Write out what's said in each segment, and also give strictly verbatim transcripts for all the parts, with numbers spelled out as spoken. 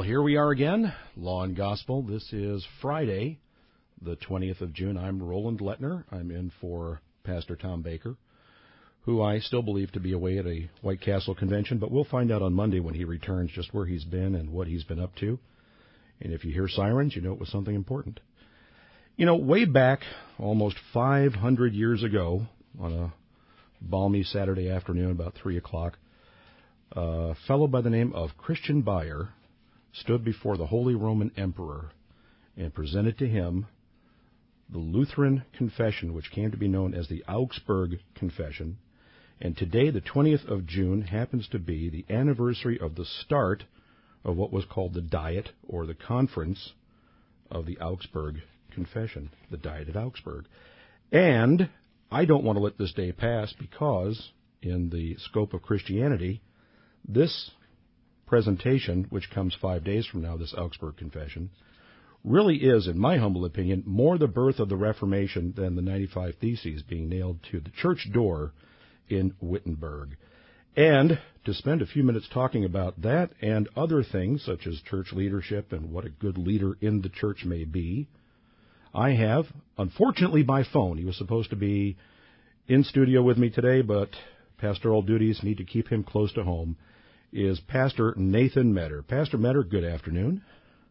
Well, here we are again, Law and Gospel. This is Friday, the twentieth of June. I'm Roland Lettner. I'm in for Pastor Tom Baker, who I still believe to be away at a White Castle convention, but we'll find out on Monday when he returns just where he's been and what he's been up to. And if you hear sirens, you know it was something important. You know, way back almost five hundred years ago, on a balmy Saturday afternoon about three o'clock, a fellow by the name of Christian Bayer stood before the Holy Roman Emperor and presented to him the Lutheran Confession, which came to be known as the Augsburg Confession. And today, the twentieth of June, happens to be the anniversary of the start of what was called the Diet, or the Conference of the Augsburg Confession, the Diet at Augsburg. And I don't want to let this day pass because, in the scope of Christianity, this presentation, which comes five days from now, this Augsburg Confession, really is, in my humble opinion, more the birth of the Reformation than the ninety-five Theses being nailed to the church door in Wittenberg. And to spend a few minutes talking about that and other things, such as church leadership and what a good leader in the church may be, I have, unfortunately by phone, he was supposed to be in studio with me today, but pastoral duties need to keep him close to home, is Pastor Nathan Metter. Pastor Metter, good afternoon.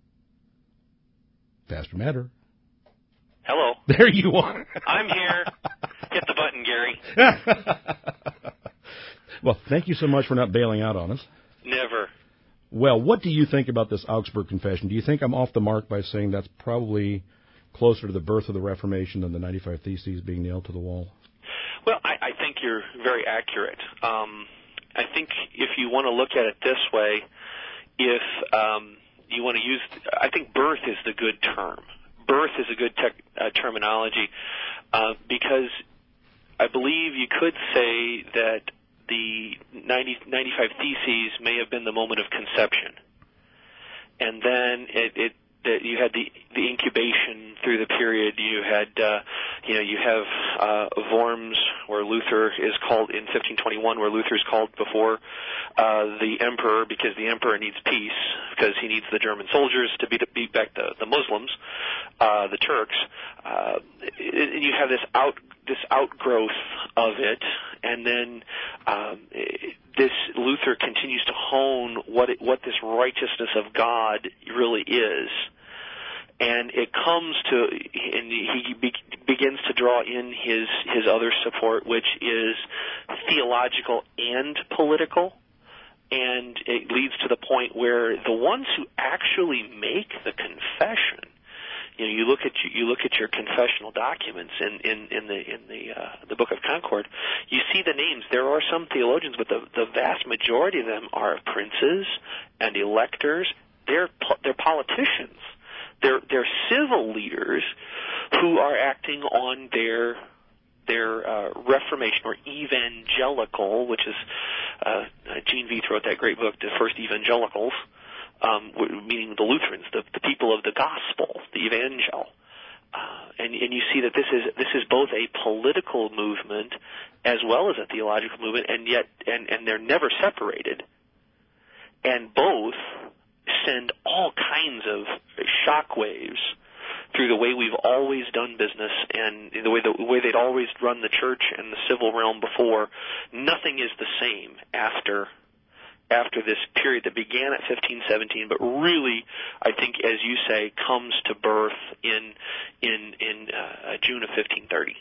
Pastor Metter. Hello. There you are. I'm here. Hit the button, Gary. Well, thank you so much for not bailing out on us. Never. Well, what do you think about this Augsburg Confession? Do you think I'm off the mark by saying that's probably closer to the birth of the Reformation than the ninety-five Theses being nailed to the wall? Well, I, I think you're very accurate. Um, I think if you want to look at it this way, if um, you want to use, I think birth is the good term. Birth is a good tech, uh, terminology uh, because I believe you could say that the ninety, ninety-five Theses may have been the moment of conception. And then it, it that you had the the incubation through the period. You had, uh, you know, you have uh, Worms, where Luther is called in fifteen twenty-one, where Luther is called before uh, the emperor, because the emperor needs peace, because he needs the German soldiers to beat, beat back the, the Muslims, uh, the Turks. Uh, and you have this out this outgrowth of it, and then um, this Luther continues to hone what it, what this righteousness of God really is. And it comes to, and he be, begins to draw in his, his other support, which is theological and political. And it leads to the point where the ones who actually make the confession, you know, you look at you look at your confessional documents in in, in the in the uh, the Book of Concord, you see the names. There are some theologians, but the the vast majority of them are princes and electors. They're they're politicians. They're they're civil leaders who are acting on their their uh, Reformation or evangelical, which is uh, Gene Veith wrote that great book, The First Evangelicals, um, meaning the Lutherans, the, the people of the gospel, the evangel. Uh, and, and you see that this is this is both a political movement as well as a theological movement, and yet and, and they're never separated. And both send all kinds of shockwaves through the way we've always done business and the way the way they'd always run the church and the civil realm before. Nothing is the same after after this period that began at fifteen seventeen, but really, I think, as you say, comes to birth in in in uh, June of fifteen thirty.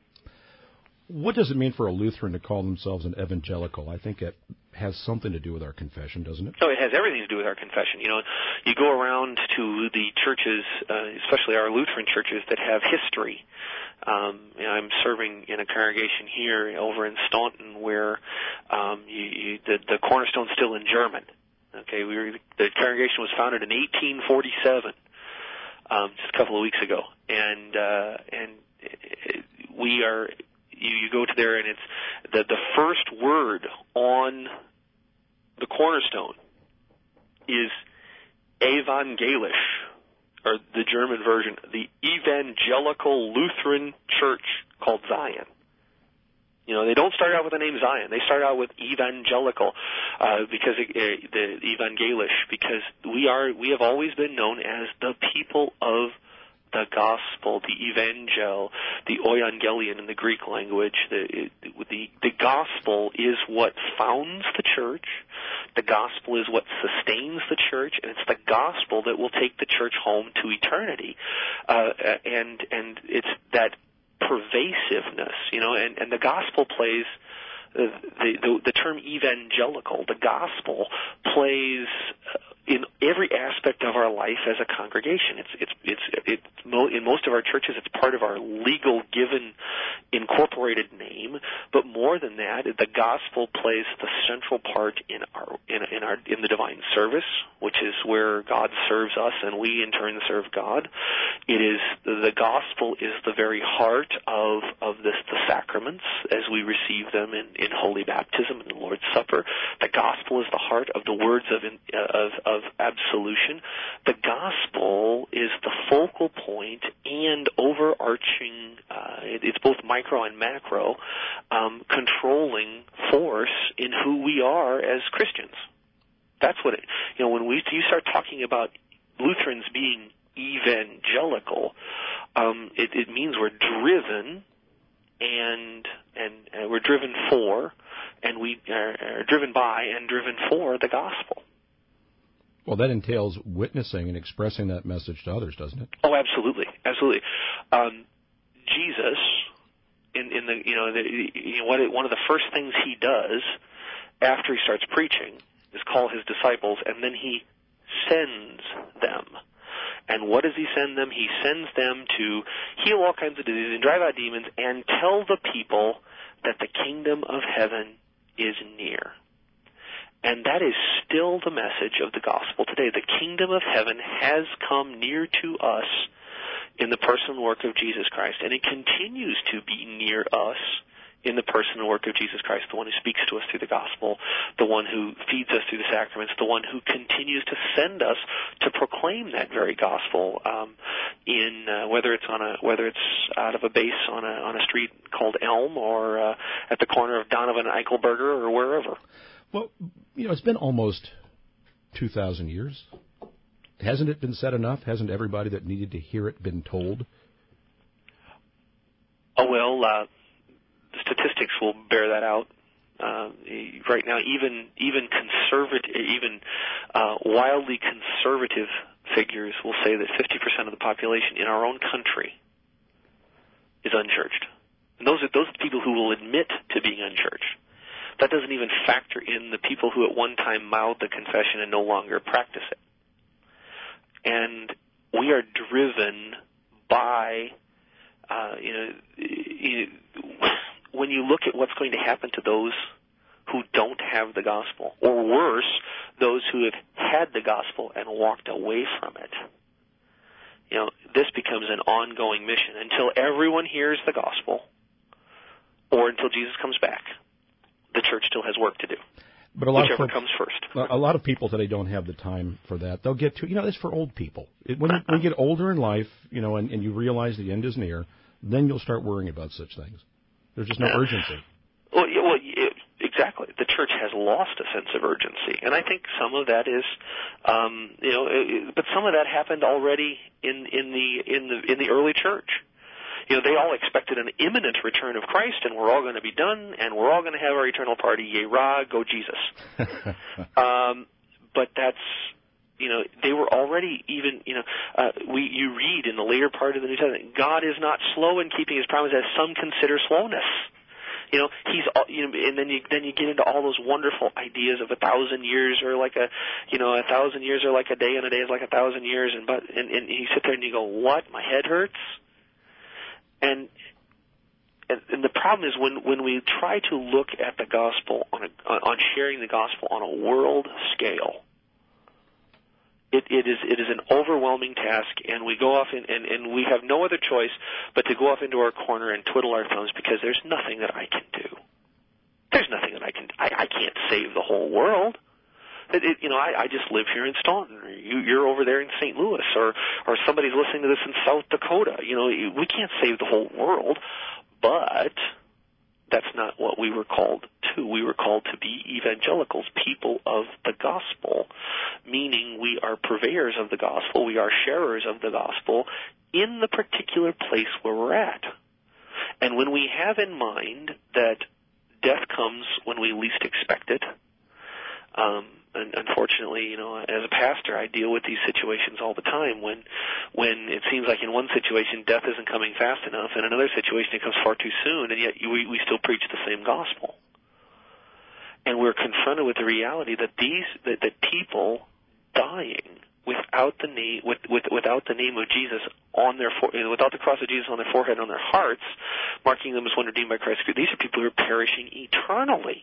What does it mean for a Lutheran to call themselves an evangelical? I think it has something to do with our confession, doesn't it? Oh, it has everything to do with our confession. You know, you go around to the churches, uh, especially our Lutheran churches, that have history. Um, you know, I'm serving in a congregation here over in Staunton where um, you, you, the, the cornerstone's still in German. Okay, we were, the congregation was founded in eighteen forty-seven, um, just a couple of weeks ago, and uh, and it, we are. You, you go to there, and it's the the first word on the cornerstone is evangelisch, or the German version, the Evangelical Lutheran Church called Zion. You know, they don't start out with the name Zion. They start out with evangelical, uh, because uh, the evangelisch, because we are we have always been known as the people of the gospel, the evangel, the euangelion in the Greek language. The, the the gospel is what founds the church. The gospel is what sustains the church, and it's the gospel that will take the church home to eternity. Uh, and and it's that pervasiveness, you know, and, and the gospel plays, uh, the, the the term evangelical, the gospel plays uh, in every aspect of our life as a congregation. It's it's it's it's in most of our churches, it's part of our legal given incorporated name. But more than that, the gospel plays the central part in our in, in our in the divine service, which is where God serves us and we in turn serve God. It is the gospel is the very heart of of this the sacraments as we receive them in, in holy baptism and the Lord's Supper. The gospel is the heart of the words of of, of absolution. The gospel is the focal point and overarching. Uh, it, it's both micro and macro, um, controlling force in who we are as Christians. That's what it. You know, when we you start talking about Lutherans being evangelical, um, it, it means we're driven, and and uh, we're driven for, and we are, are driven by and driven for the gospel. Well, that entails witnessing and expressing that message to others, doesn't it? Oh, absolutely, absolutely. Um, Jesus, in, in the you know, the, you know what it, one of the first things he does after he starts preaching is call his disciples, and then he sends them. And what does he send them? He sends them to heal all kinds of diseases and drive out demons and tell the people that the kingdom of heaven is near. And that is still the message of the gospel today. The kingdom of heaven has come near to us in the person and work of Jesus Christ, and it continues to be near us in the person and work of Jesus Christ, the one who speaks to us through the gospel, the one who feeds us through the sacraments, the one who continues to send us to proclaim that very gospel, um, in uh, whether it's on a whether it's out of a base on a on a street called Elm or uh, at the corner of Donovan and Eichelberger or wherever. Well, you know, it's been almost two thousand years. Hasn't it been said enough? Hasn't everybody that needed to hear it been told? Oh well. Uh, Statistics will bear that out. Uh, right now, even even conservative, even uh, wildly conservative figures will say that fifty percent of the population in our own country is unchurched. And those are those are the people who will admit to being unchurched. That doesn't even factor in the people who at one time mouthed the confession and no longer practice it. And we are driven by, uh, you know, you, when you look at what's going to happen to those who don't have the gospel, or worse, those who have had the gospel and walked away from it, you know, this becomes an ongoing mission until everyone hears the gospel or until Jesus comes back. The church still has work to do. But a lot Whichever of folks, comes first. A lot of people today don't have the time for that. They'll get to, you know, it's for old people. It, when, you, when you get older in life, you know, and, and you realize the end is near, then you'll start worrying about such things. There's just no yeah. urgency. Well, yeah, well it, exactly. The church has lost a sense of urgency, and I think some of that is, um, you know, it, but some of that happened already in in the in the in the early church. You know, they all expected an imminent return of Christ, and we're all going to be done, and we're all going to have our eternal party. Yea, rah, go Jesus. um, but that's, you know, they were already even, you know, uh, we you read in the later part of the New Testament, God is not slow in keeping His promise, as some consider slowness. You know, He's, you know, and then you then you get into all those wonderful ideas of a thousand years or like a, you know, a thousand years are like a day, and a day is like a thousand years, and but and, and you sit there and you go, what? My head hurts. And, and and the problem is when, when we try to look at the gospel on a, on sharing the gospel on a world scale, it, it is it is an overwhelming task, and we go off in, and, and we have no other choice but to go off into our corner and twiddle our thumbs because there's nothing that I can do. There's nothing that I can. I, I can't save the whole world. It, it, you know, I, I just live here in Staunton. Or you, you're over there in Saint Louis, or or somebody's listening to this in South Dakota. You know, we can't save the whole world, but That's not what we were called to. We were called to be evangelicals, people of the gospel, meaning we are purveyors of the gospel, we are sharers of the gospel in the particular place where we're at. And when we have in mind that death comes when we least expect it, um, and unfortunately, you know, as a pastor, I deal with these situations all the time when when it seems like in one situation death isn't coming fast enough, and in another situation it comes far too soon, and yet we, we still preach the same gospel. And we're confronted with the reality that these that, that people dying without the name with, with, without the name of Jesus on their fore, without the cross of Jesus on their forehead and on their hearts, marking them as one redeemed by Christ. These are people who are perishing eternally.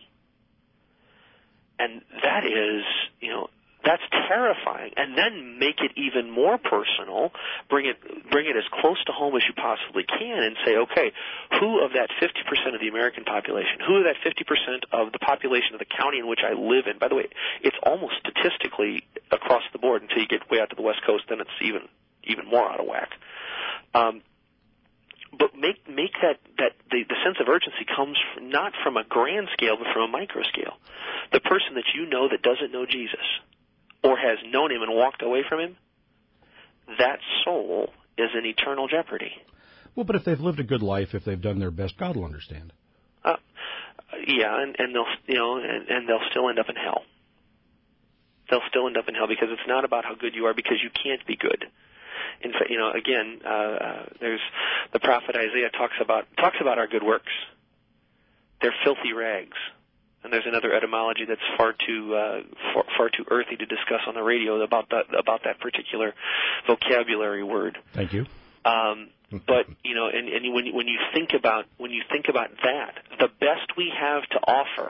And that is, you know, that's terrifying. And then make it even more personal, bring it bring it as close to home as you possibly can and say, okay, who of that fifty percent of the American population, who of that fifty percent of the population of the county in which I live in, by the way, it's almost statistically across the board until you get way out to the West Coast, then it's even even more out of whack. Um, But make make that, that the, the sense of urgency comes from, not from a grand scale, but from a micro scale. The person that you know that doesn't know Jesus or has known him and walked away from him, that soul is in eternal jeopardy. Well, but if they've lived a good life, if they've done their best, God will understand. Uh, yeah, and, and they'll you know, and, and they'll still end up in hell. They'll still end up in hell because it's not about how good you are, because you can't be good. In fact, you know, again, uh, uh, there's the prophet Isaiah talks about talks about our good works. They're filthy rags, and there's another etymology that's far too uh, far, far too earthy to discuss on the radio about that about that particular vocabulary word. Thank you. Um, but you know, and, and when when you think about when you think about that, the best we have to offer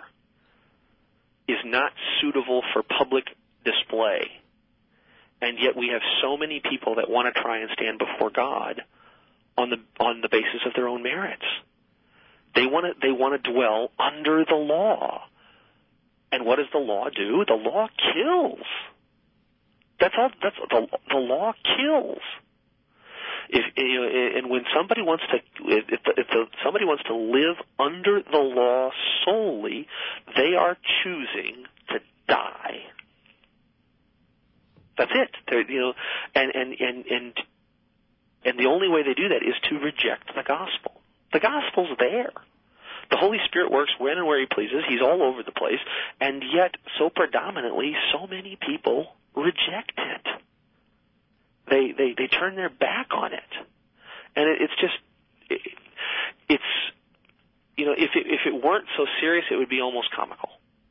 is not suitable for public display. And yet we have so many people that want to try and stand before God on the on the basis of their own merits. They want to they want to dwell under the law. And what does the law do? The law kills. That's all. That's the the law kills. If you know, and when somebody wants to, if, if, if the, somebody wants to live under the law solely, they are choosing to die. That's it. They're, you know, and, and, and, and, and the only way they do that is to reject the gospel. The gospel's there. The Holy Spirit works when and where he pleases. He's all over the place. And yet, so predominantly, so many people reject it. They, they, they turn their back on it. And it, it's just, it, it's, you know, if it, if it weren't so serious, it would be almost comical.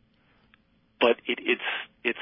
But it, it's, it's,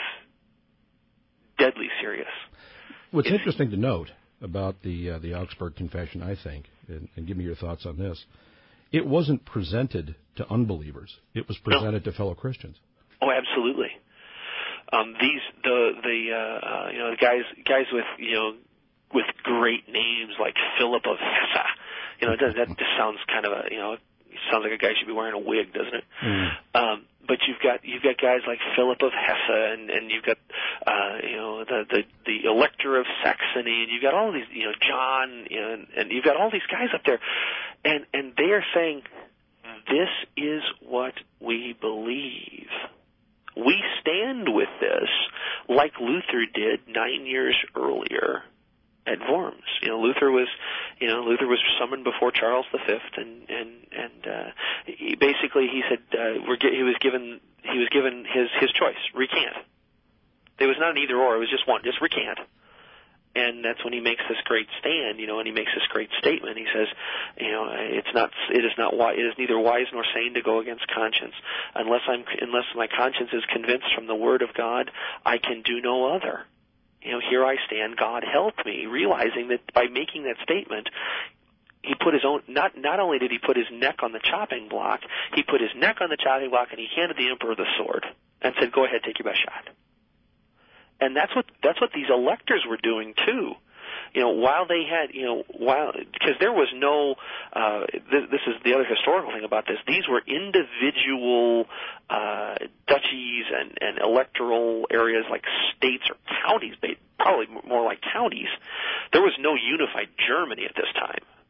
deadly serious. What's it's, interesting to note about the uh, the Augsburg Confession, I think, and, and give me your thoughts on this, it wasn't presented to unbelievers. It was presented no. to fellow Christians. Oh, absolutely. Um, these the the uh, uh, you know the guys guys with you know with great names like Philip of Hesse. You know that, that just sounds kind of a you know sounds like a guy should be wearing a wig, doesn't it? Mm. Um, but you've got you've got guys like Philip of Hesse, and, and you've got uh, you know the, the the Elector of Saxony, and you've got all these you know John, you know, and, and you've got all these guys up there, and and they are saying this is what we believe. We stand with this, like Luther did nine years earlier at Worms. You know, Luther was, you know, Luther was summoned before Charles the Fifth, and and and uh, he, basically he said uh, we're, he was given he was given his his choice: recant. There was not an either or; it was just one, just recant. And that's when he makes this great stand, you know, and he makes this great statement. He says, you know, it's not, it is not wise, it is neither wise nor sane to go against conscience. Unless I'm, unless my conscience is convinced from the Word of God, I can do no other. You know, here I stand, God help me, realizing that by making that statement, he put his own, not, not only did he put his neck on the chopping block, he put his neck on the chopping block and he handed the emperor the sword and said, go ahead, take your best shot. And that's what that's what these electors were doing too, you know. While they had, you know, while because there was no, uh, this, this is the other historical thing about this. These were individual uh, duchies and, and electoral areas like states or counties, probably more like counties. There was no unified Germany at this time.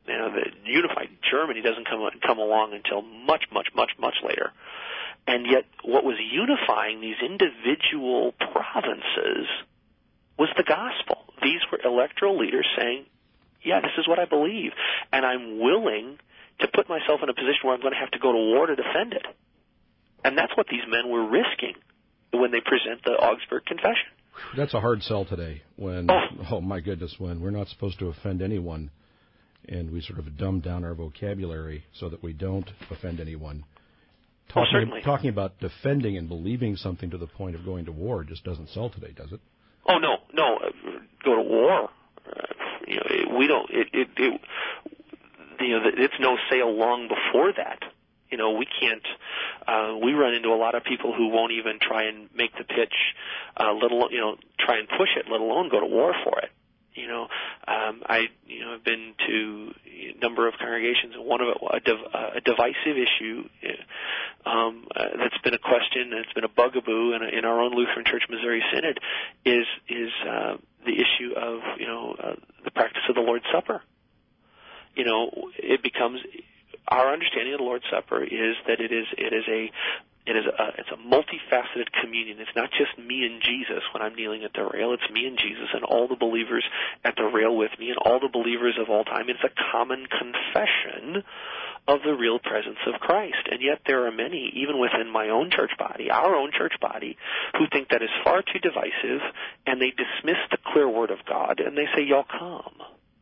You know, the unified Germany doesn't come come along until much, much, much, much later. And yet what was unifying these individual provinces was the gospel. These were electoral leaders saying, yeah, this is what I believe, and I'm willing to put myself in a position where I'm going to have to go to war to defend it. And that's what these men were risking when they present the Augsburg Confession. That's a hard sell today when, oh, oh my goodness, when we're not supposed to offend anyone, and we sort of dumb down our vocabulary so that we don't offend anyone. Talking, oh, certainly. Talking about defending and believing something to the point of going to war just doesn't sell today, does it? Oh, no, no. Uh, go to war. Uh, you know, it, we don't, it, it, it, you know, it's no sale long before that. You know, we can't, uh, we run into a lot of people who won't even try and make the pitch, uh, let alone, you know, try and push it, let alone go to war for it. You know, um, I, you know, have been to a number of congregations, and one of it, a, div, a divisive issue, um, uh, that's been a question, that's been a bugaboo in, a, in our own Lutheran Church Missouri Synod, is is uh, the issue of, you know, uh, the practice of the Lord's Supper. You know, it becomes, our understanding of the Lord's Supper is that it is it is a It is a, it's a multifaceted communion. It's not just me and Jesus when I'm kneeling at the rail. It's me and Jesus and all the believers at the rail with me and all the believers of all time. It's a common confession of the real presence of Christ. And yet there are many, even within my own church body, our own church body, who think that is far too divisive, and they dismiss the clear word of God, and they say, y'all come.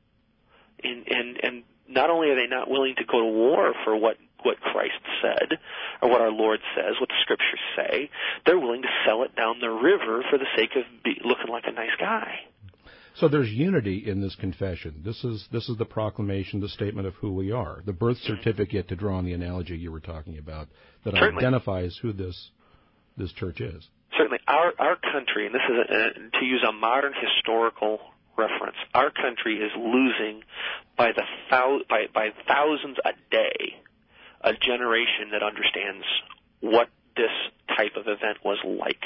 And, and, and not only are they not willing to go to war for what what Christ said, or what our Lord says, what the Scriptures say, they're willing to sell it down the river for the sake of be, looking like a nice guy. So there's unity in this confession. This is this is the proclamation, the statement of who we are, the birth certificate, to draw on the analogy you were talking about, that Certainly. identifies who this this church is. Certainly. Our our country, and this is a, to use a modern historical reference, our country is losing by the thou, by, by thousands a day a generation that understands what this type of event was like.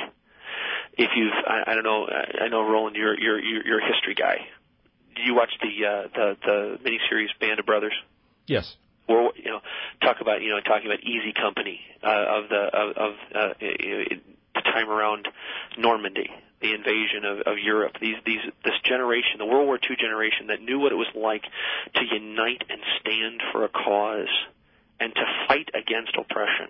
If you've, I, I don't know, I, I know Roland, you're you're you're a history guy. Did you watch the uh, the the miniseries Band of Brothers? Yes. Or you know, talk about you know talking about Easy Company uh, of the of, of uh, the time around Normandy, the invasion of, of Europe. These these this generation, the World War Two generation, that knew what it was like to unite and stand for a cause and to fight against oppression.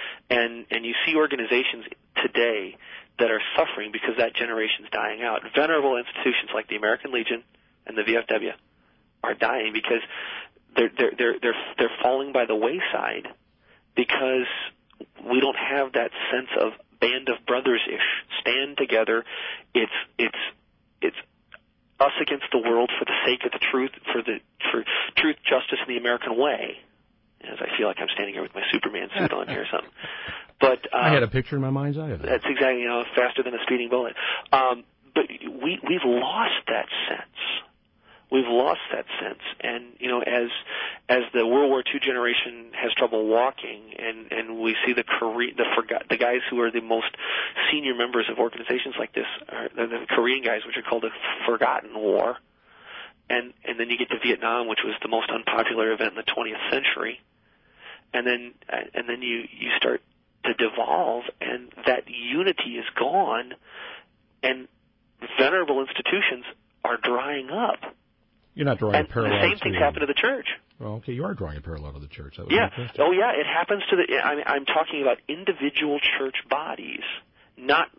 And and you see organizations today that are suffering because that generation's dying out. Venerable institutions like the American Legion and the V F W are dying because they're they're they're they're, they're falling by the wayside because we don't have that sense of band of brothers-ish. Stand together. It's it's it's us against the world for the sake of the truth, for the for truth, justice, and the American way. As I feel like I'm standing here with my Superman suit on here or something. But um, I had a picture in my mind's eye of that. That's exactly, you know, faster than a speeding bullet. Um, but we, we've lost that sense. We've lost that sense. And, you know, as as the World War Two generation has trouble walking, and, and we see the Korean, the forgot, the guys who are the most senior members of organizations like this, are the, the Korean guys, which are called the Forgotten War. And and then you get to Vietnam, which was the most unpopular event in the twentieth century, and then and then you, you start to devolve, and that unity is gone, and venerable institutions are drying up. You're not drawing and a parallel. The same things to, happen to the church. Well, okay, you are drawing a parallel to the church. That yeah. Oh, yeah. It happens to the. I mean, I'm talking about individual church bodies, not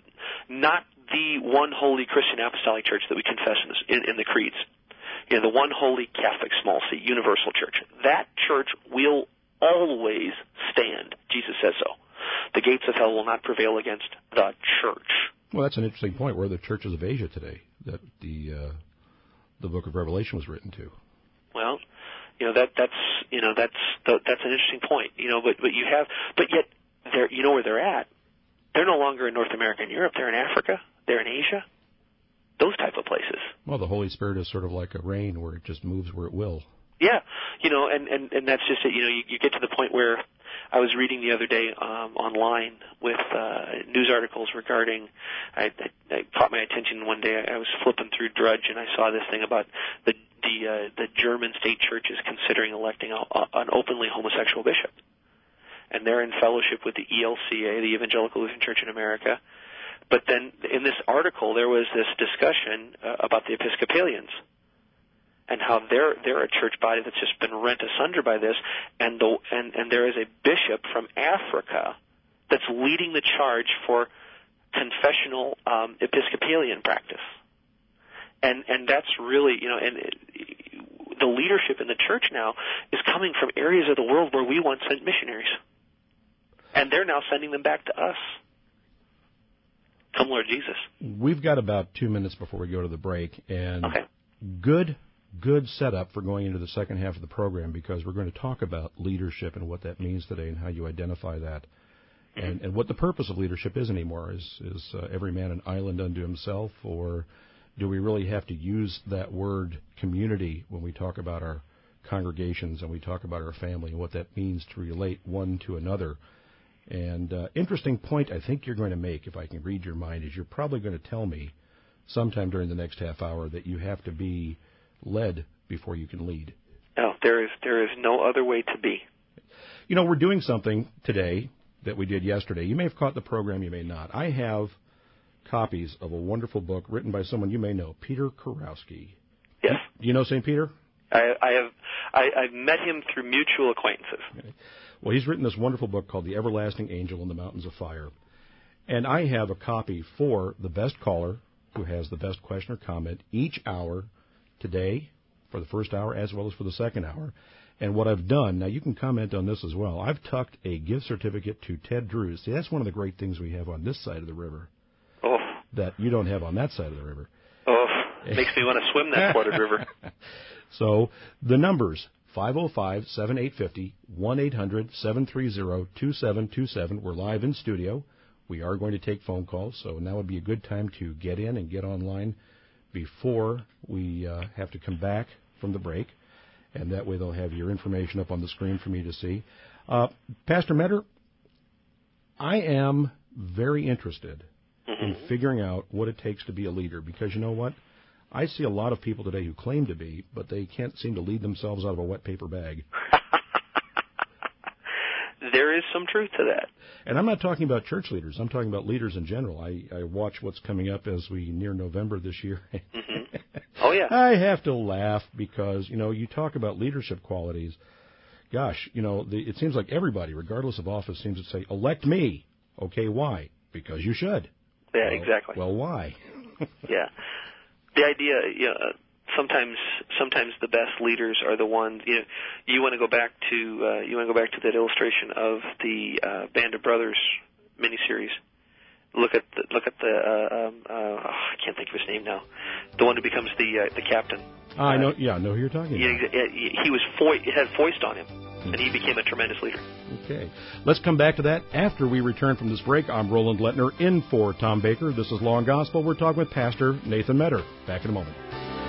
not the one holy Christian apostolic church that we confess in, this, in, in the creeds. You know, the one holy Catholic, small c, universal church. That church will always stand. Jesus says so. The gates of hell will not prevail against the church. Well, that's an interesting point. We're the churches of Asia today that the uh, the book of Revelation was written to. Well, you know that that's you know that's the, that's an interesting point. You know, but but you have but yet they're you know where they're at. They're no longer in North America and Europe. They're in Africa. They're in Asia. Those type of places. Well, the Holy Spirit is sort of like a rain where it just moves where it will. Yeah, you know, and, and, and that's just it. You know, you, you get to the point where I was reading the other day um, online with uh, news articles regarding, I, I, I caught my attention one day. I was flipping through Drudge, and I saw this thing about the the uh, the German state church is considering electing a, a, an openly homosexual bishop, and they're in fellowship with the E L C A, the Evangelical Lutheran Church in America. But then in this article, there was this discussion uh, about the Episcopalians and how they're they're a church body that's just been rent asunder by this, and the and, and there is a bishop from Africa that's leading the charge for confessional um, Episcopalian practice, and and that's really, you know, and it, the leadership in the church now is coming from areas of the world where we once sent missionaries, and they're now sending them back to us. Come, Lord Jesus. We've got about two minutes before we go to the break, and okay. good, good setup for going into the second half of the program, because we're going to talk about leadership and what that means today and how you identify that, mm-hmm. and, and what the purpose of leadership is anymore. Is, is uh, every man an island unto himself, or do we really have to use that word community when we talk about our congregations and we talk about our family and what that means to relate one to another? And uh, interesting point I think you're going to make, if I can read your mind, is you're probably going to tell me sometime during the next half hour that you have to be led before you can lead. No, there is there is no other way to be. You know, we're doing something today that we did yesterday. You may have caught the program, you may not. I have copies of a wonderful book written by someone you may know, Peter Kurowski. Yes. Do you know Saint Peter? I, I have. I, I've met him through mutual acquaintances. Okay. Well, he's written this wonderful book called The Everlasting Angel in the Mountains of Fire. And I have a copy for the best caller who has the best question or comment each hour today for the first hour as well as for the second hour. And what I've done, now you can comment on this as well, I've tucked a gift certificate to Ted Drews. See, that's one of the great things we have on this side of the river oh. that you don't have on that side of the river. Oh, it makes me want to swim that flooded river. So the numbers, five oh five, seven eight five oh, one eight hundred, seven three zero, two seven two seven. We're live in studio. We are going to take phone calls, so now would be a good time to get in and get online before we uh, have to come back from the break. And that way they'll have your information up on the screen for me to see. Uh, Pastor Metter, I am very interested mm-hmm. in figuring out what it takes to be a leader, because you know what? I see a lot of people today who claim to be, but they can't seem to lead themselves out of a wet paper bag. There is some truth to that. And I'm not talking about church leaders. I'm talking about leaders in general. I, I watch what's coming up as we near November this year. Mm-hmm. Oh, yeah. I have to laugh because, you know, you talk about leadership qualities. Gosh, you know, the, it seems like everybody, regardless of office, seems to say, elect me. Okay, why? Because you should. Yeah, well, exactly. Well, why? Yeah. The idea, you know, sometimes sometimes the best leaders are the ones, you know, you want to go back to uh, you want to go back to that illustration of the uh, Band of Brothers miniseries. Look at the, look at the uh, um, uh, oh, I can't think of his name now. The one who becomes the uh, the captain. Uh, I know, yeah, I know who you're talking yeah, about. He, he was fo- it had foist on him, and he became a tremendous leader. Okay, let's come back to that after we return from this break. I'm Roland Lettner in for Tom Baker. This is Law and Gospel. We're talking with Pastor Nathan Metter. Back in a moment.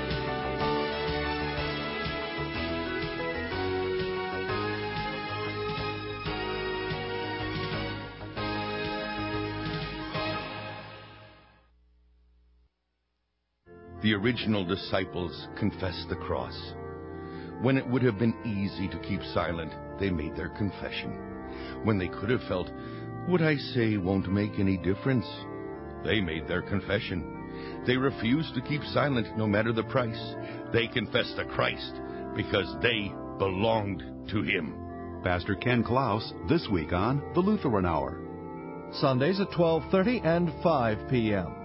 The original disciples confessed the cross. When it would have been easy to keep silent, they made their confession. When they could have felt, what I say won't make any difference, they made their confession. They refused to keep silent no matter the price. They confessed to Christ because they belonged to Him. Pastor Ken Klaus, this week on The Lutheran Hour. Sundays at twelve thirty and five p.m.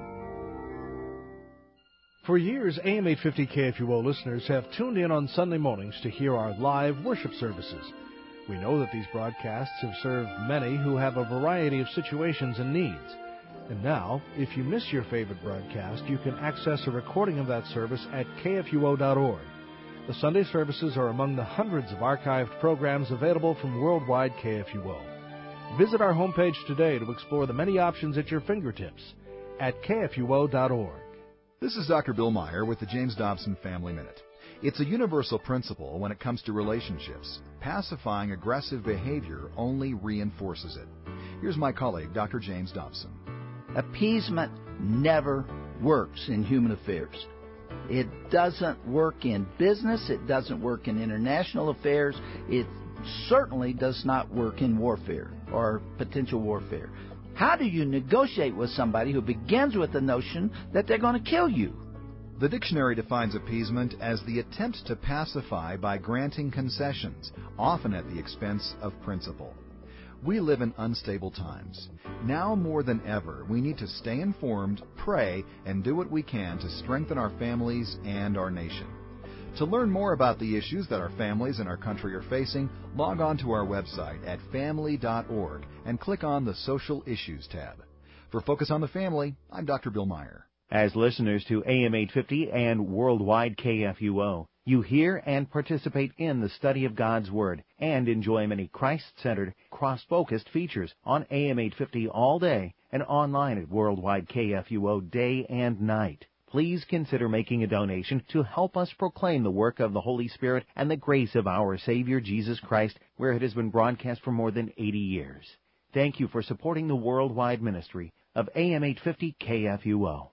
For years, A M eight fifty K F U O listeners have tuned in on Sunday mornings to hear our live worship services. We know that these broadcasts have served many who have a variety of situations and needs. And now, if you miss your favorite broadcast, you can access a recording of that service at K F U O dot org. The Sunday services are among the hundreds of archived programs available from worldwide K F U O. Visit our homepage today to explore the many options at your fingertips at K F U O dot org. This is Doctor Bill Meyer with the James Dobson Family Minute. It's a universal principle when it comes to relationships. Pacifying aggressive behavior only reinforces it. Here's my colleague, Doctor James Dobson. Appeasement never works in human affairs. It doesn't work in business. It doesn't work in international affairs. It certainly does not work in warfare or potential warfare. How do you negotiate with somebody who begins with the notion that they're going to kill you? The dictionary defines appeasement as the attempt to pacify by granting concessions, often at the expense of principle. We live in unstable times. Now more than ever, we need to stay informed, pray, and do what we can to strengthen our families and our nation. To learn more about the issues that our families and our country are facing, log on to our website at family dot org and click on the Social Issues tab. For Focus on the Family, I'm Doctor Bill Meyer. As listeners to A M eight fifty and worldwide K F U O, you hear and participate in the study of God's Word and enjoy many Christ-centered, cross-focused features on A M eight fifty all day and online at worldwide K F U O day and night. Please consider making a donation to help us proclaim the work of the Holy Spirit and the grace of our Savior Jesus Christ, where it has been broadcast for more than eighty years. Thank you for supporting the worldwide ministry of A M eight fifty K F U O.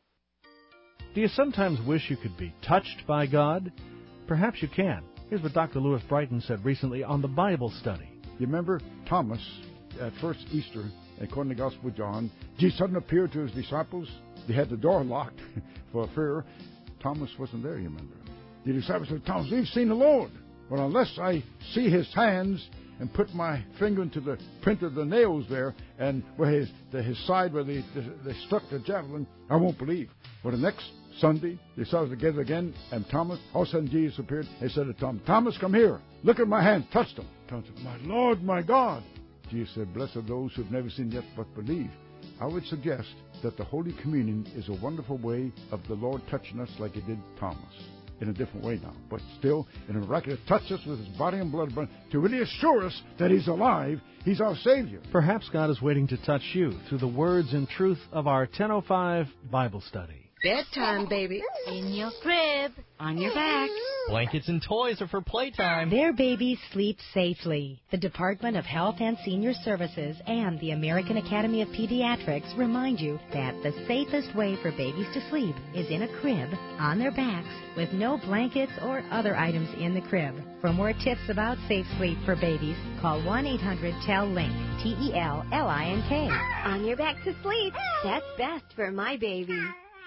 Do you sometimes wish you could be touched by God? Perhaps you can. Here's what Doctor Lewis Brighton said recently on the Bible study. You remember Thomas at first Easter, according to the Gospel of John, Jesus suddenly appeared to his disciples. They had the door locked for fear. Thomas wasn't there, you remember. The disciples said, Thomas, we've seen the Lord. Well, unless I see his hands and put my finger into the print of the nails there and where his, the, his side where they, they, they stuck the javelin, I won't believe. Well, the next Sunday, they saw us together again, and Thomas, all of a sudden Jesus appeared and said to Thomas, Thomas, come here. Look at my hands. Touch them. Thomas said, my Lord, my God. Jesus said, blessed are those who have never seen yet but believe. I would suggest that the Holy Communion is a wonderful way of the Lord touching us like he did Thomas. In a different way now, but still in a miraculous touch us with his body and blood to really assure us that he's alive, he's our Savior. Perhaps God is waiting to touch you through the words and truth of our ten oh five Bible study. Bedtime, baby. In your crib. On your back. Blankets and toys are for playtime. Their babies sleep safely. The Department of Health and Senior Services and the American Academy of Pediatrics remind you that the safest way for babies to sleep is in a crib, on their backs, with no blankets or other items in the crib. For more tips about safe sleep for babies, call one eight hundred T E L L I N K, T E L L I N K. On your back to sleep. That's best for my baby.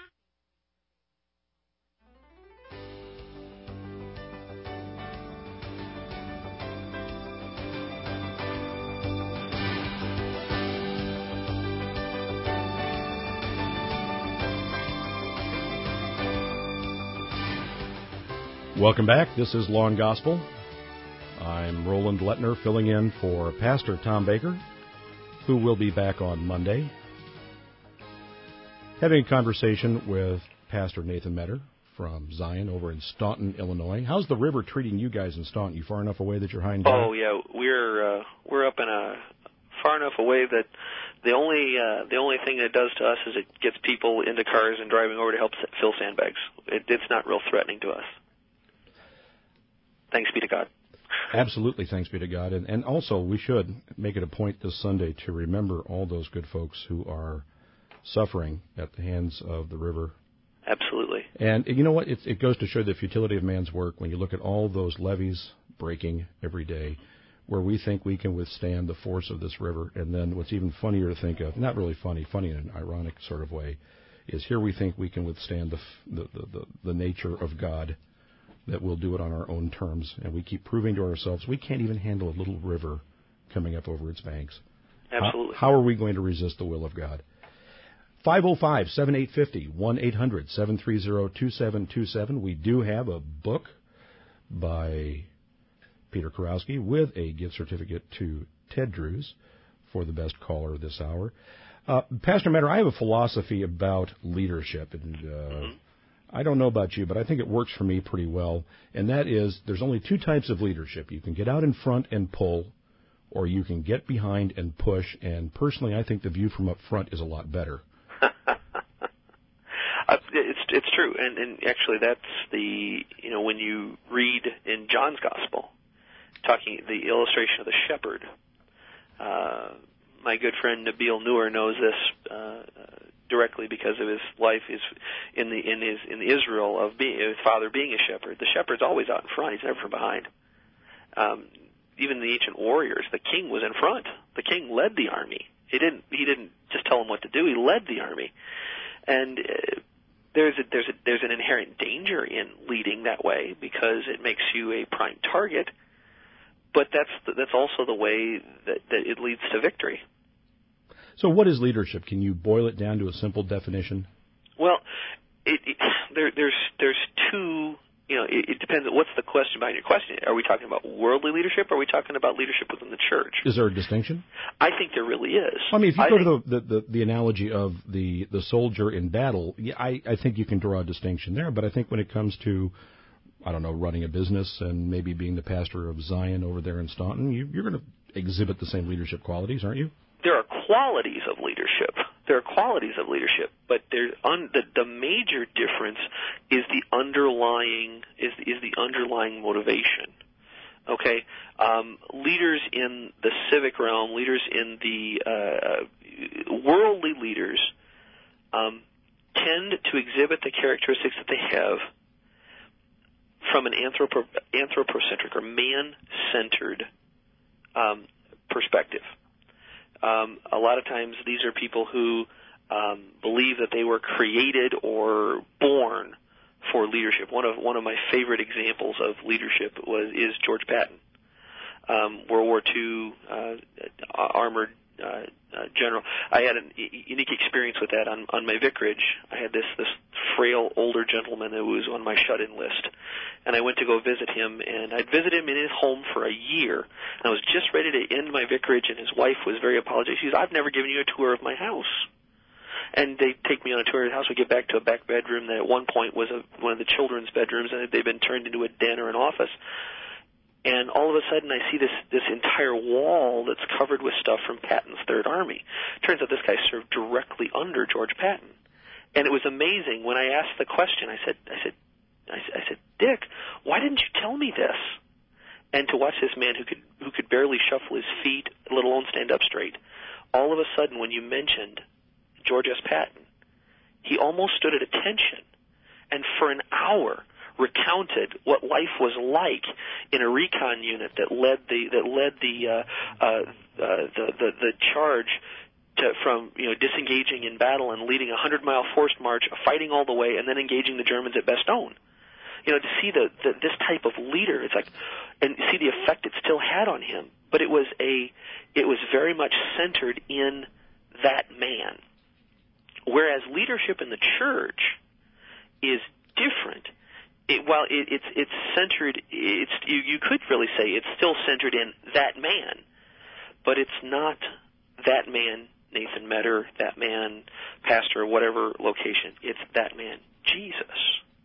Welcome back. This is Law and Gospel. I'm Roland Lettner, filling in for Pastor Tom Baker, who will be back on Monday. Having a conversation with Pastor Nathan Metter from Zion over in Staunton, Illinois. How's the river treating you guys in Staunton? You far enough away that you're hiding down? Oh yeah, we're uh, we're up in a far enough away that the only uh, the only thing it does to us is it gets people into cars and driving over to help fill sandbags. It, it's not real threatening to us. Thanks be to God. Absolutely, thanks be to God. And, and also, we should make it a point this Sunday to remember all those good folks who are suffering at the hands of the river. Absolutely. And you know what? It, it goes to show the futility of man's work when you look at all those levees breaking every day, where we think we can withstand the force of this river. And then what's even funnier to think of, not really funny, funny in an ironic sort of way, is here we think we can withstand the the, the, the, the nature of God, that we'll do it on our own terms, and we keep proving to ourselves we can't even handle a little river coming up over its banks. Absolutely. How, how are we going to resist the will of God? five oh five, seven eight five oh, one eight hundred, seven three zero, two seven two seven. We do have a book by Peter Kurowski with a gift certificate to Ted Drews for the best caller this hour. Uh, Pastor Metter, I have a philosophy about leadership, and uh, mm-hmm. I don't know about you, but I think it works for me pretty well, and that is there's only two types of leadership. You can get out in front and pull, or you can get behind and push, and personally I think the view from up front is a lot better. uh, it's it's true, and, and actually that's the, you know, when you read in John's Gospel, talking the illustration of the shepherd, uh, my good friend Nabil Noor knows this uh, indirectly because of his life is in the in his in Israel of being his father being a shepherd. The shepherd's always out in front; he's never from behind. Um, even the ancient warriors, the king was in front. The king led the army. He didn't he didn't just tell them what to do. He led the army, and uh, there's a, there's a, there's an inherent danger in leading that way because it makes you a prime target. But that's that's also the way that, that it leads to victory. So what is leadership? Can you boil it down to a simple definition? Well, it, it, there, there's there's two. You know, it, it depends. What's the question behind your question? Are we talking about worldly leadership, or are we talking about leadership within the church? Is there a distinction? I think there really is. I mean, if you I go think, to the, the, the, the analogy of the, the soldier in battle, yeah, I, I think you can draw a distinction there. But I think when it comes to, I don't know, running a business and maybe being the pastor of Zion over there in Staunton, you, you're going to exhibit the same leadership qualities, aren't you? There are qualities of leadership. There are qualities of leadership, but there's un, the, the major difference is the underlying is is the underlying motivation. Okay, um, leaders in the civic realm, leaders in the uh, worldly leaders, um, tend to exhibit the characteristics that they have from an anthropo, anthropocentric or man-centered um, perspective. Um, a lot of times these are people who um, believe that they were created or born for leadership. One of one of my favorite examples of leadership was is George Patton, um, World War Two uh, armored uh, uh, general. I had a unique experience with that on, on my vicarage. I had this this frail older gentleman who was on my shut-in list, and I went to go visit him, and I'd visit him in his home for a year, and I was just ready to end my vicarage, and his wife was very apologetic. She says, "I've never given you a tour of my house." And they take me on a tour of the house. We get back to a back bedroom that at one point was a, one of the children's bedrooms, and they've been turned into a den or an office. And all of a sudden, I see this this entire wall that's covered with stuff from Patton's Third Army. Turns out this guy served directly under George Patton, and it was amazing. When I asked the question, I said, I said, I said, "Dick, why didn't you tell me this?" And to watch this man who could who could barely shuffle his feet, let alone stand up straight, all of a sudden, when you mentioned George S. Patton, he almost stood at attention, and for an hour recounted what life was like in a recon unit that led the that led the uh, uh, uh, the, the the charge to, from you know disengaging in battle and leading a hundred mile forced march, fighting all the way, and then engaging the Germans at Bastogne. You know, to see the, the this type of leader, it's like, and see the effect it still had on him. But it was a it was very much centered in that man. Whereas leadership in the church is different. It, while it, it's it's centered, it's you, you could really say it's still centered in that man, but it's not that man, Nathan Metter, that man, pastor, whatever location. It's that man, Jesus.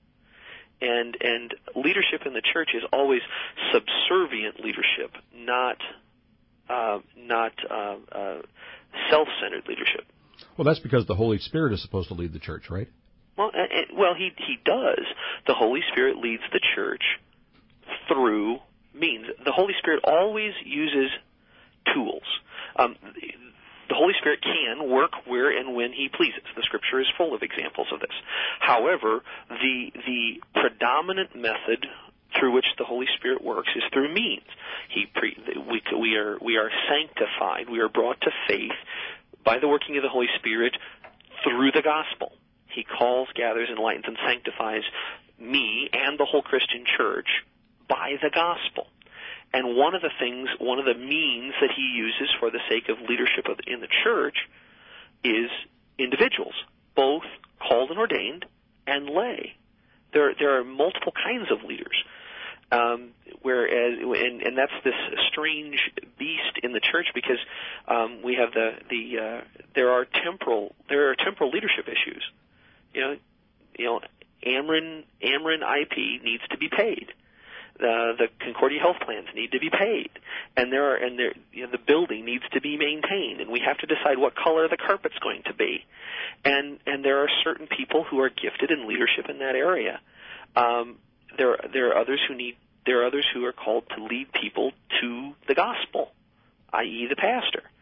And and leadership in the church is always subservient leadership, not uh, not uh, uh, self-centered leadership. Well, that's because the Holy Spirit is supposed to lead the church, right? Well, and, well, he he does. The Holy Spirit leads the church through means. The Holy Spirit always uses tools. Um, the Holy Spirit can work where and when He pleases. The Scripture is full of examples of this. However, the the predominant method through which the Holy Spirit works is through means. He pre, we we are we are sanctified. We are brought to faith by the working of the Holy Spirit through the gospel. He calls, gathers, enlightens, and sanctifies me and the whole Christian church by the gospel. And one of the things, one of the means that he uses for the sake of leadership of, in the church is individuals, both called and ordained and lay. There, there are multiple kinds of leaders. Um, whereas, and, and that's this strange beast in the church because um, we have the the uh, there are temporal there are temporal leadership issues. You know, you know, Ameren Ameren I P needs to be paid. Uh, the Concordia health plans need to be paid, and there are and there you know, the building needs to be maintained, and we have to decide what color the carpet's going to be. And and there are certain people who are gifted in leadership in that area. Um, there there are others who need there are others who are called to lead people to the gospel, that is, the pastor.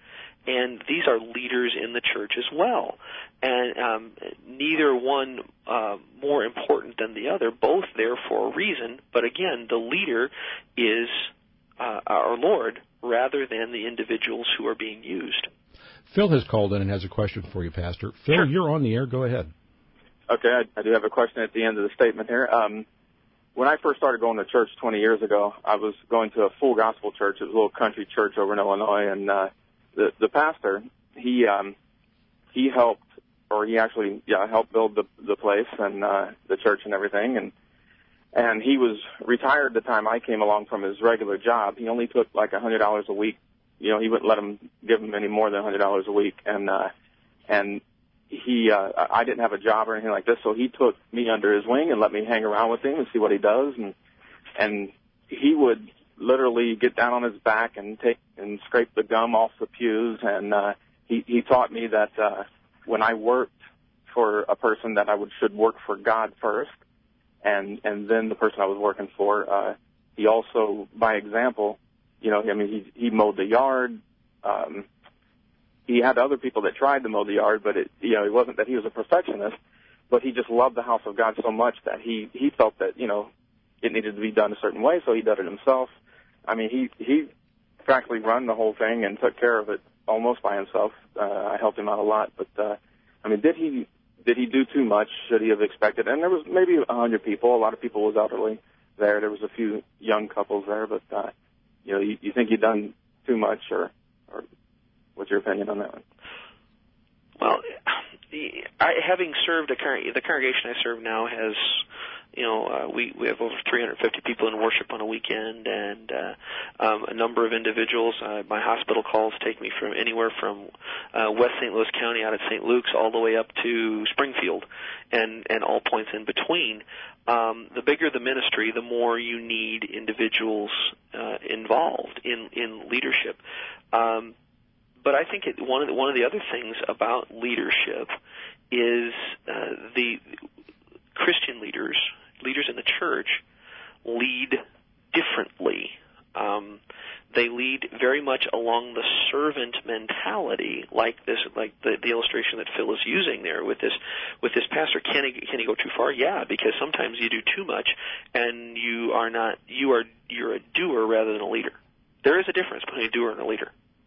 and these are leaders in the church as well. And um, neither one uh, more important than the other, both there for a reason. But again, the leader is uh, our Lord rather than the individuals who are being used. Phil has called in and has a question for you, Pastor. Phil, Sure. You're on the air. Go ahead. Okay, I, I do have a question at the end of the statement here. Um, when I first started going to church twenty years ago, I was going to a full gospel church. It was a little country church over in Illinois, and uh, the the pastor, he um, he helped, or he actually yeah helped build the the place and uh, the church and everything, and and he was retired the time I came along from his regular job. He only took like a hundred dollars a week. You know, he wouldn't let him give him any more than a hundred dollars a week, and uh, and he uh, I didn't have a job or anything like this, so he took me under his wing and let me hang around with him and see what he does, and and he would literally get down on his back and take and scrape the gum off the pews, and uh, he he taught me that uh, when I worked for a person that I would should work for God first, and and then the person I was working for. Uh, he also, by example, you know, I mean, he he mowed the yard. Um, he had other people that tried to mow the yard, but it, you know, it wasn't that he was a perfectionist, but he just loved the house of God so much that he he felt that, you know, it needed to be done a certain way, so he did it himself. I mean, he he practically run the whole thing and took care of it almost by himself. Uh, I helped him out a lot, but uh, I mean, did he did he do too much? Should he have expected? And there was maybe a hundred people. A lot of people was elderly there. There was a few young couples there, but uh, you know, you, you think you've done too much, or or what's your opinion on that one? Well, I, having served a the congregation I serve now has, you know, uh, we we have over three hundred fifty people in worship on a weekend, and uh, um, a number of individuals. Uh, my hospital calls take me from anywhere from uh, West Saint Louis County out at Saint Luke's all the way up to Springfield, and and all points in between. Um, the bigger the ministry, the more you need individuals uh, involved in in leadership. Um, But I think it, one of the, one of the other things about leadership is uh, the Christian leaders, leaders in the church, lead differently. Um, they lead very much along the servant mentality, like this, like the, the illustration that Phil is using there with this with this pastor. Can he can he go too far? Yeah, because sometimes you do too much, and you are not you are you're a doer rather than a leader. There is a difference between a doer and a leader.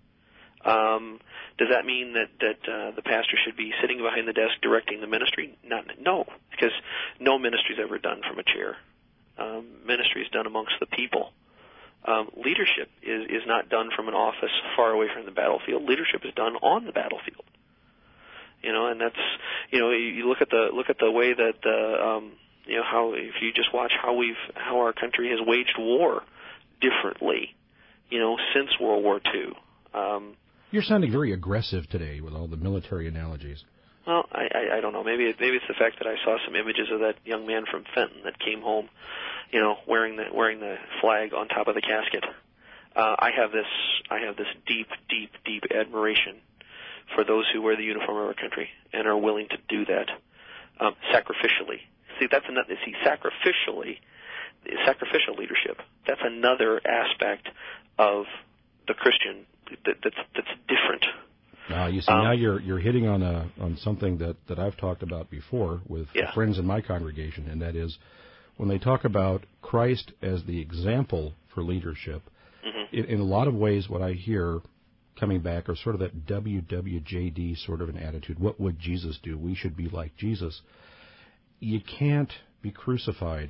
Um, does that mean that, that uh, the pastor should be sitting behind the desk directing the ministry? Not, no, because no ministry is ever done from a chair. Um, ministry is done amongst the people. Um, leadership is, is not done from an office far away from the battlefield. Leadership is done on the battlefield. You know, and that's, you know, you look at the look at the way that the um, you know how if you just watch how we've how our country has waged war differently, you know, since World War Two. Um, You're sounding very aggressive today with all the military analogies. Well, I, I, I don't know. Maybe it, maybe it's the fact that I saw some images of that young man from Fenton that came home, you know, wearing the wearing the flag on top of the casket. Uh, I have this I have this deep, deep, deep admiration for those who wear the uniform of our country and are willing to do that um, sacrificially. See, that's another. See, sacrificially, sacrificial leadership. That's another aspect of the Christian that, that's that's different. Uh, you see, um, now you're you're hitting on a on something that, that I've talked about before with yeah. friends in my congregation, and that is when they talk about Christ as the example for leadership. Mm-hmm. In, in a lot of ways, what I hear coming back are sort of that W W J D sort of an attitude. What would Jesus do? We should be like Jesus. You can't be crucified,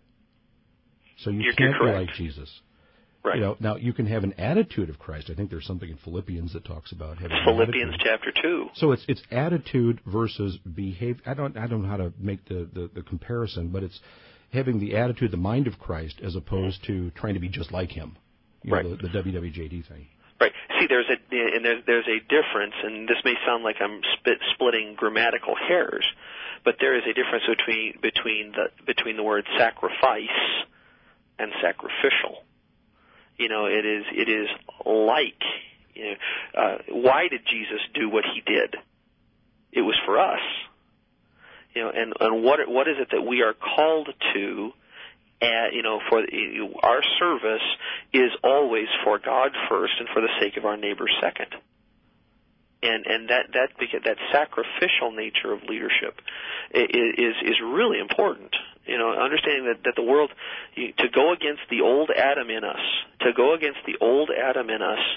so you you're, can't you're be like Jesus. Right. You know, now you can have an attitude of Christ. I think there's something in Philippians that talks about having Philippians chapter two. So it's it's attitude versus behavior. I don't I don't know how to make the, the, the comparison, but it's having the attitude, the mind of Christ, as opposed to trying to be just like Him. You right. know, the, the W W J D thing. Right. See, there's a and there's there's a difference, and this may sound like I'm spit, splitting grammatical hairs, but there is a difference between between the between the word sacrifice and sacrificial. You know, it is it is like, you know, uh, why did Jesus do what He did? It was for us. You know, and, and what what is it that we are called to? Uh, you know, for you know, our service is always for God first and for the sake of our neighbor second. And and that that that sacrificial nature of leadership is is really important. You know, understanding that, that the world, to go against the old Adam in us, to go against the old Adam in us,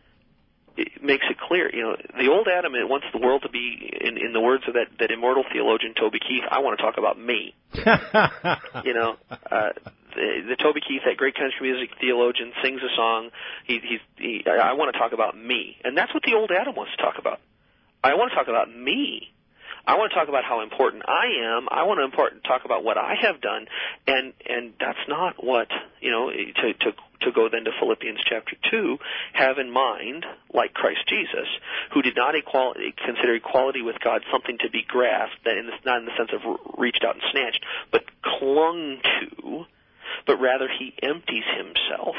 it makes it clear. You know, the old Adam wants the world to be, in, in the words of that, that immortal theologian Toby Keith, I want to talk about me. you know, uh, the, the Toby Keith, that great country music theologian, sings a song. He, he's, he, I want to talk about me, and that's what the old Adam wants to talk about. I want to talk about me. I want to talk about how important I am. I want to important, talk about what I have done, and and that's not what, you know, to to to go then to Philippians chapter two, have in mind, like Christ Jesus, who did not equality, consider equality with God something to be grasped, that in the, not in the sense of reached out and snatched, but clung to, but rather he empties himself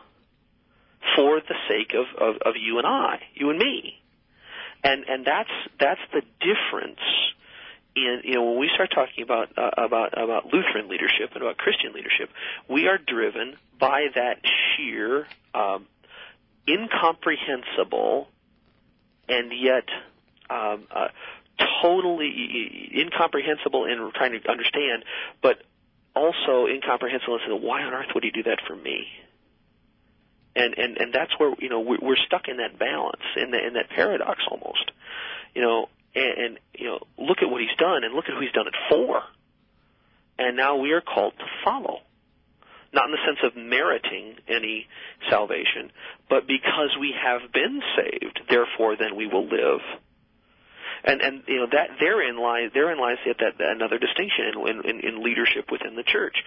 for the sake of, of, of you and I, you and me. And and that's that's the difference in, you know, when we start talking about uh, about about Lutheran leadership and about Christian leadership, we are driven by that sheer, um, incomprehensible, and yet um, uh, totally incomprehensible in trying to understand, but also incomprehensible in why on earth would he do that for me? And, and, and that's where, you know, we're, we're stuck in that balance, in, the, in that paradox almost, you know, and, and, you know, look at what he's done and look at who he's done it for. And now we are called to follow, not in the sense of meriting any salvation, but because we have been saved, therefore then we will live. And, and you know, that therein lies, therein lies that, that, another distinction in, in, in leadership within the church.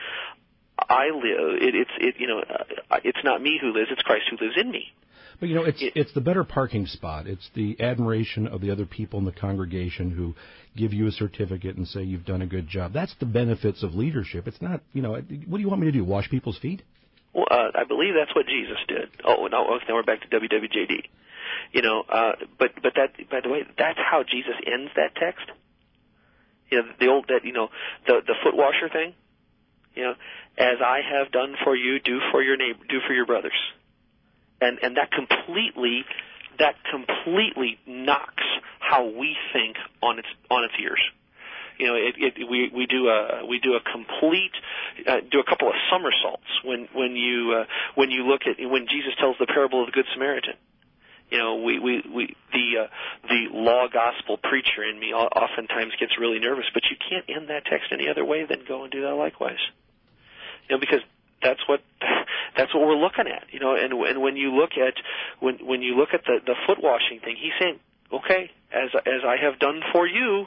I live. It, it's it. You know, uh, it's not me who lives. It's Christ who lives in me. But you know, it's it, it's the better parking spot. It's the admiration of the other people in the congregation who give you a certificate and say you've done a good job. That's the benefits of leadership. It's not. You know, what do you want me to do? Wash people's feet? Well, uh, I believe that's what Jesus did. Oh, no, now we're back to W W J D. You know, uh, but but that, by the way, that's how Jesus ends that text. You know, the old that you know the the foot washer thing. You know, as I have done for you, do for your neighbor, do for your brothers, and and that completely, that completely knocks how we think on its on its ears. You know, it, it, we we do a we do a complete uh, do a couple of somersaults when when you uh, when you look at when Jesus tells the parable of the Good Samaritan. You know, we we, we the uh, the law gospel preacher in me oftentimes gets really nervous, but you can't end that text any other way than go and do that likewise. You know, because that's what that's what we're looking at. You know, and and when you look at when when you look at the the foot washing thing, he's saying, okay, as as I have done for you,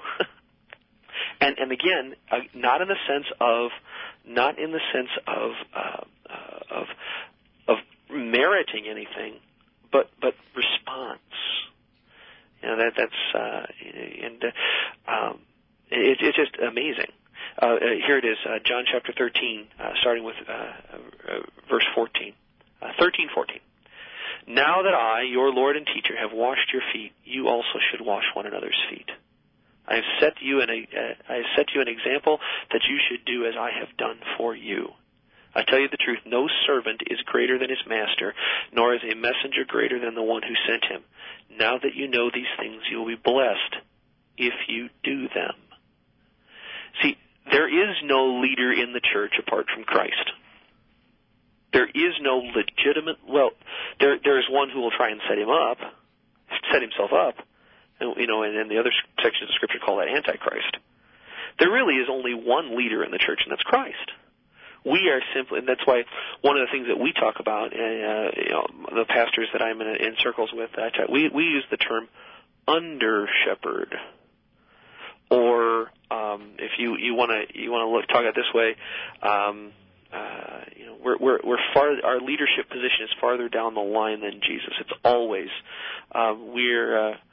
and and again, uh, not in the sense of not in the sense of uh, uh, of of meriting anything. But but response, you know, that that's uh, and uh, um, it, it's just amazing. Uh, here it is, uh, John chapter thirteen, uh, starting with uh, uh, verse fourteen, uh, thirteen, fourteen. Now that I, your Lord and teacher, have washed your feet, you also should wash one another's feet. I have set you an uh, I have set you an example that you should do as I have done for you. I tell you the truth, no servant is greater than his master, nor is a messenger greater than the one who sent him. Now that you know these things, you will be blessed if you do them. See, there is no leader in the church apart from Christ. There is no legitimate, well, there there is one who will try and set him up, set himself up, and, you know, and then the other sections of Scripture call that Antichrist. There really is only one leader in the church, and that's Christ. We are simply, and that's why one of the things that we talk about, uh, you know, the pastors that I'm in, in circles with, uh, we we use the term under shepherd, or um, if you you want to you want to look talk it this way, um, uh, you know, we're we're we're far our leadership position is farther down the line than Jesus. It's always uh, we're uh,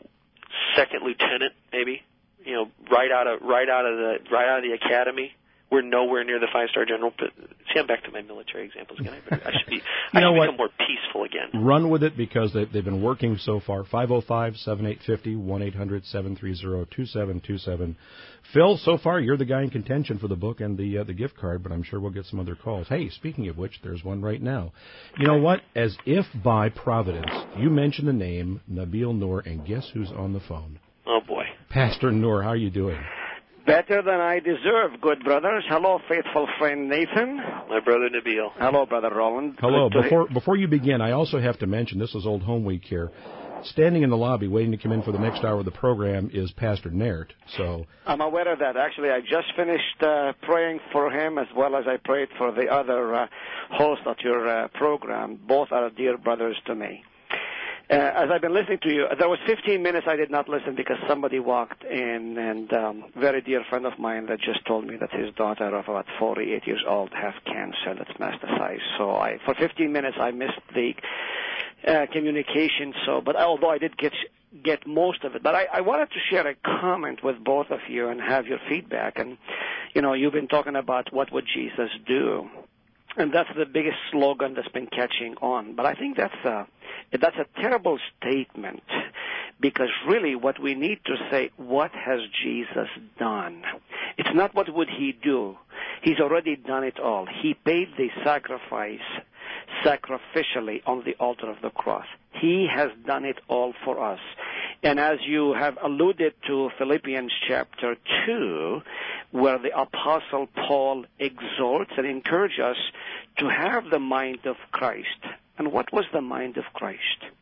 second lieutenant, maybe, you know, right out of right out of the right out of the academy. we're nowhere near the five-star general. But see, I'm back to my military examples again. I, I should be. You I know should what? become more peaceful again. Run with it because they, they've been working so far. five oh five, seven eight five oh, one eight hundred, seven three zero, two seven two seven. Phil, so far you're the guy in contention for the book and the uh, the gift card, but I'm sure we'll get some other calls. Hey, speaking of which, there's one right now. You know what? As if by providence, you mentioned the name Nabil Noor, and guess who's on the phone? Oh, boy. Pastor Noor, how are you doing? Better than I deserve, good brothers. Hello, faithful friend Nathan. My brother Nabil. Hello, brother Roland. Hello. Good to Before before you begin, I also have to mention, this is Old Home Week here. Standing in the lobby waiting to come in for the next hour of the program is Pastor Naert. So I'm aware of that. Actually, I just finished uh, praying for him as well as I prayed for the other uh, hosts of your uh, program. Both are dear brothers to me. Uh, as I've been listening to you, there was fifteen minutes I did not listen because somebody walked in, and um, a very dear friend of mine that just told me that his daughter of about forty-eight years old has cancer that's metastasized. So I, for fifteen minutes, I missed the uh, communication. So, but although I did get get most of it, but I, I wanted to share a comment with both of you and have your feedback. And you know, you've been talking about what would Jesus do. And that's the biggest slogan that's been catching on. But I think that's a, that's a terrible statement, because really what we need to say, what has Jesus done? It's not what would he do. He's already done it all. He paid the sacrifice sacrificially on the altar of the cross. He has done it all for us. And as you have alluded to Philippians chapter two, where the Apostle Paul exhorts and encourages us to have the mind of Christ. And what was the mind of Christ?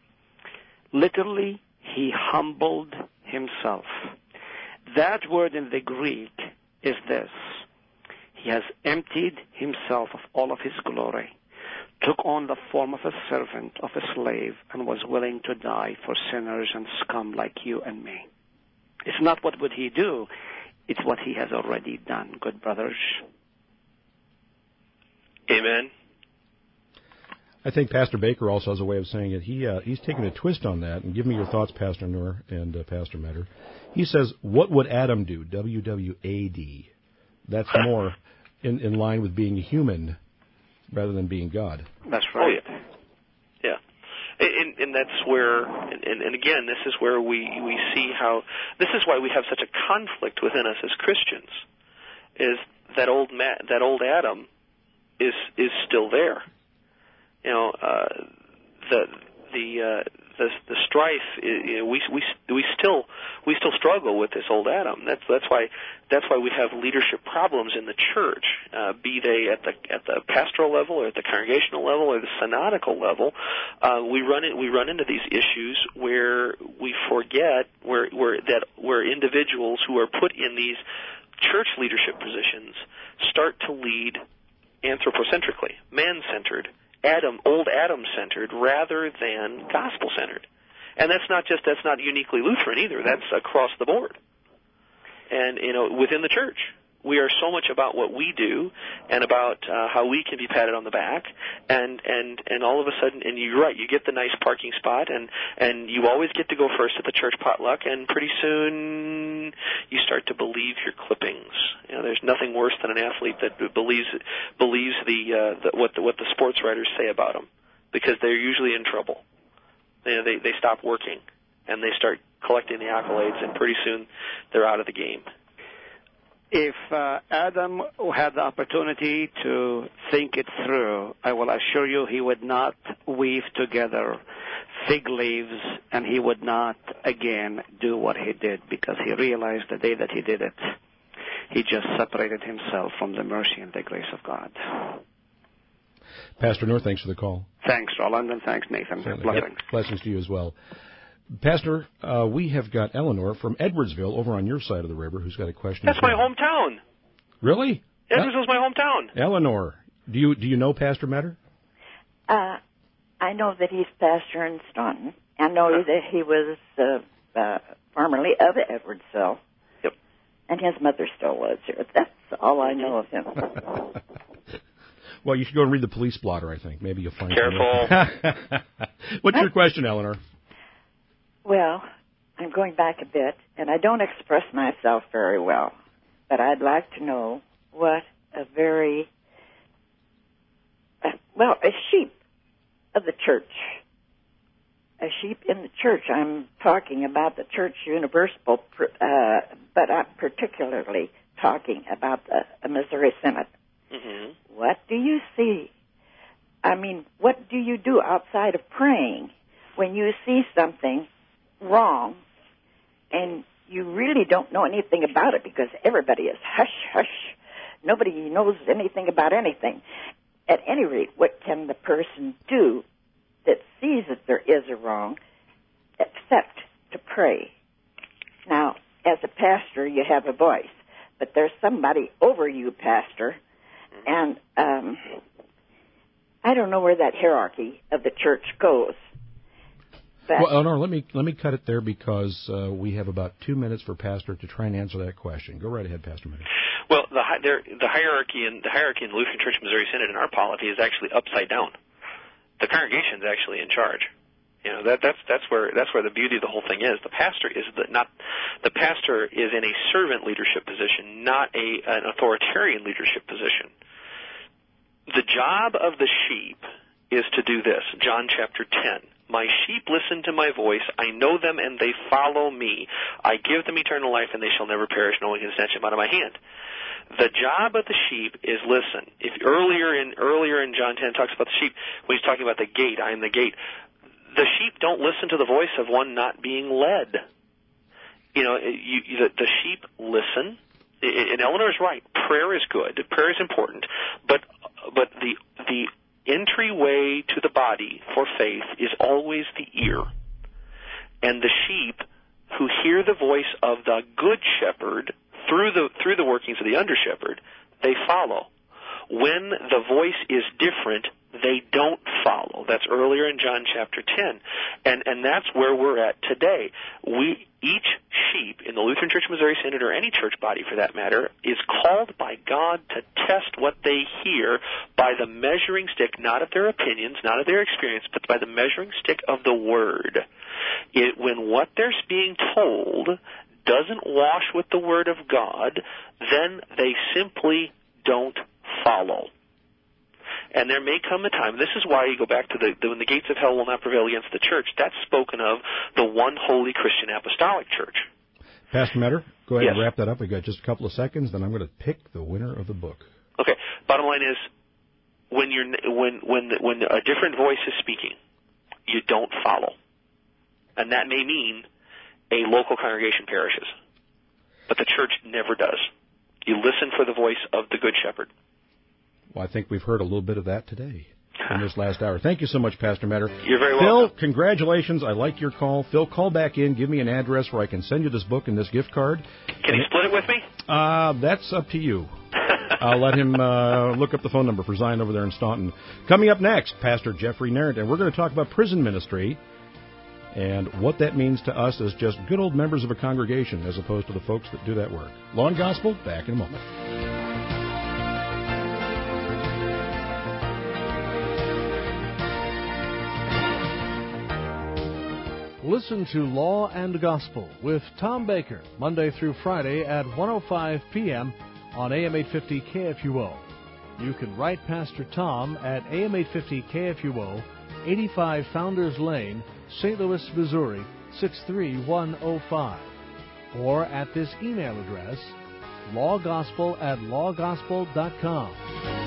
Literally, he humbled himself. That word in the Greek is this: he has emptied himself of all of his glory, took on the form of a servant, of a slave, and was willing to die for sinners and scum like you and me. It's not what would he do, it's what he has already done, good brothers. Amen. I think Pastor Baker also has a way of saying it. He uh, he's taken a twist on that, and give me your thoughts, Pastor Noor and uh, Pastor Metter. He says, what would Adam do? W W A D. That's more in, in line with being human rather than being God. That's right. Oh, yeah. Yeah. And, and that's where, and, and again, this is where we, we see how, this is why we have such a conflict within us as Christians, is that old Ma- that old Adam is is still there. You know, uh, the the uh, the the strife. You know, we we we still we still struggle with this old Adam. That's that's why that's why we have leadership problems in the church, uh, be they at the at the pastoral level or at the congregational level or the synodical level. Uh, we run it, we run into these issues where we forget where where that where individuals who are put in these church leadership positions start to lead anthropocentrically, man-centered, Adam, old Adam-centered, rather than gospel-centered. And that's not just, that's not uniquely Lutheran either. That's across the board. And, you know, within the church, we are so much about what we do and about uh, how we can be patted on the back. And, and, and all of a sudden, and you're right, you get the nice parking spot, and, and you always get to go first at the church potluck, and pretty soon you start to believe your clippings. You know, there's nothing worse than an athlete that believes believes the, uh, the what the what the sports writers say about them, because they're usually in trouble. You know, they they stop working and they start collecting the accolades, and pretty soon they're out of the game. If uh, Adam had the opportunity to think it through, I will assure you he would not weave together fig leaves, and he would not again do what he did, because he realized the day that he did it, he just separated himself from the mercy and the grace of God. Pastor Noor, thanks for the call. Thanks, Roland, and thanks, Nathan. Certainly. Blessings. Blessings to you as well. Pastor, uh, we have got Eleanor from Edwardsville over on your side of the river who's got a question. That's my hometown. Really? Edwardsville's my hometown. Eleanor, do you do you know Pastor Metter? Uh, I know that he's pastor in Staunton. I know that he was uh, uh, formerly of Edwardsville. Yep. And his mother still lives here. That's all I know of him. Well, you should go and read the police blotter, I think. Maybe you'll find Careful. What's your question, Eleanor? Well, I'm going back a bit, and I don't express myself very well, but I'd like to know what a very, uh, well, a sheep of the church. A sheep in the church. I'm talking about the Church Universal, uh, but I'm particularly talking about the, the Missouri Synod. Mm-hmm. What do you see? I mean, what do you do outside of praying when you see something wrong and you really don't know anything about it because everybody is hush, hush. Nobody knows anything about anything. At any rate, what can the person do that sees that there is a wrong except to pray? Now, as a pastor, you have a voice, but there's somebody over you, pastor, and um, I don't know where that hierarchy of the church goes. But well, Eleanor, let me let me cut it there because uh, we have about two minutes for Pastor to try and answer that question. Go right ahead, Pastor Minnick. Well, the, hi- there, the hierarchy in the hierarchy in the Lutheran Church Missouri Synod in our polity is actually upside down. The congregation is actually in charge. You know, that that's that's where that's where the beauty of the whole thing is. The pastor is the not the pastor is in a servant leadership position, not a an authoritarian leadership position. The job of the sheep is to do this. John chapter ten. My sheep listen to my voice. I know them and they follow me. I give them eternal life and they shall never perish. No one can snatch them out of my hand. The job of the sheep is listen. If earlier in earlier in John ten talks about the sheep, when he's talking about the gate, I am the gate. The sheep don't listen to the voice of one not being led. You know, you, you, the, the sheep listen. And Eleanor is right. Prayer is good. Prayer is important. But but the the entryway to the body for faith is always the ear. And the sheep who hear the voice of the good shepherd through the through the workings of the under shepherd, they follow. When the voice is different, they don't follow. That's earlier in John chapter ten. And and that's where we're at today. We each sheep in the Lutheran Church Missouri Synod, or any church body for that matter, is called by God to test what they hear by the measuring stick, not of their opinions, not of their experience, but by the measuring stick of the Word. It, when what they're being told doesn't wash with the Word of God, then they simply don't follow. And there may come a time, this is why you go back to the, the when the gates of hell will not prevail against the church, that's spoken of the one holy Christian apostolic church. Pastor Metter, go ahead Yes. and wrap that up. We've got just a couple of seconds, then I'm going to pick the winner of the book. Okay, bottom line is, when you're when when when a different voice is speaking, you don't follow. And that may mean a local congregation perishes. But the church never does. You listen for the voice of the Good Shepherd. Well, I think we've heard a little bit of that today in this last hour. Thank you so much, Pastor Metter. You're very Phil, welcome. congratulations. I like your call. Phil, call back in. Give me an address where I can send you this book and this gift card. Can you split it with me? Uh, that's up to you. I'll let him uh, look up the phone number for Zion over there in Staunton. Coming up next, Pastor Jeffrey Narrett, and we're going to talk about prison ministry and what that means to us as just good old members of a congregation as opposed to the folks that do that work. Law and Gospel, back in a moment. Listen to Law and Gospel with Tom Baker, Monday through Friday at one oh five p.m. on A M eight fifty K F U O. You can write Pastor Tom at A M eight fifty K F U O, eighty-five Founders Lane, Saint Louis, Missouri, six three one oh five. Or at this email address, lawgospel at lawgospel dot com.